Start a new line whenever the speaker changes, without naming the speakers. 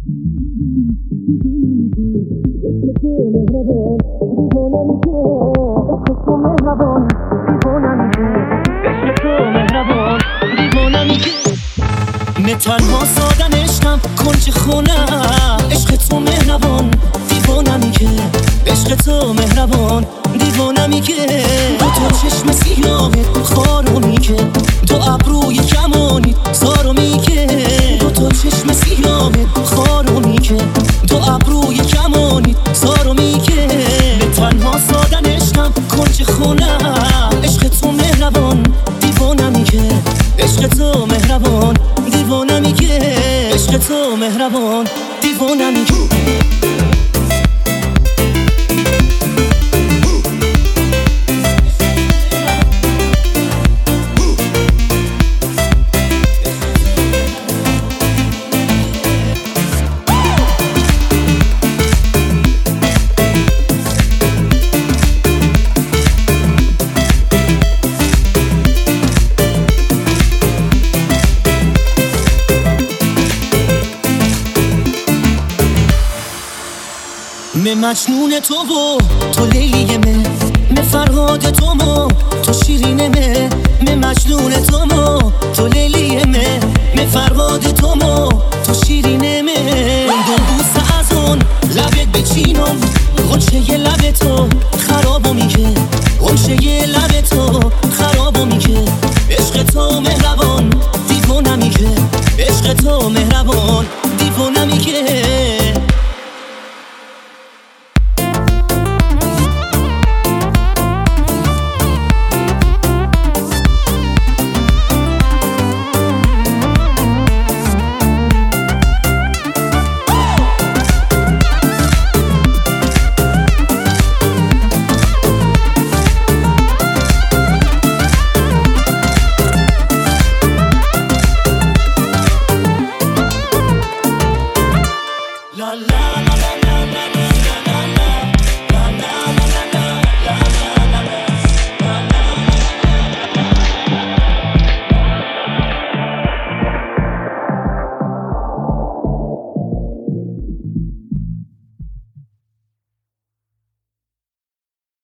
نه تنها سادن عشقم کنج خونم، عشق تو مهربان دیوانمی که، عشق تو مهربان دیوانمی که، با تو چشم سیاهت خارمی که، تو ابروی کمانی زارمی که، با تو چشم سیاهت خارمی که، تو ابروی کمانی زارمی که، نه تنها سادن عشقم کنج خونم، عشق تو مهربان دیوانمی که، عشق تو مهربان دیوانمی که، عشق تو مهربان دیوانمی که. من مجنون تو و تو لیلی من فرهاد تو ما تو شیرین من مجنون تو و تو لیلی من فرهاد تو ما تو شیرین من دو بوسه از اون لبت بچینم، غنچه ی لب تو خرابو میگه، غنچه ی لب تو خرابو میگه، عشق تو مهربان دیوانمی که، عشق تو مهربان دیوانمی که. La la la la.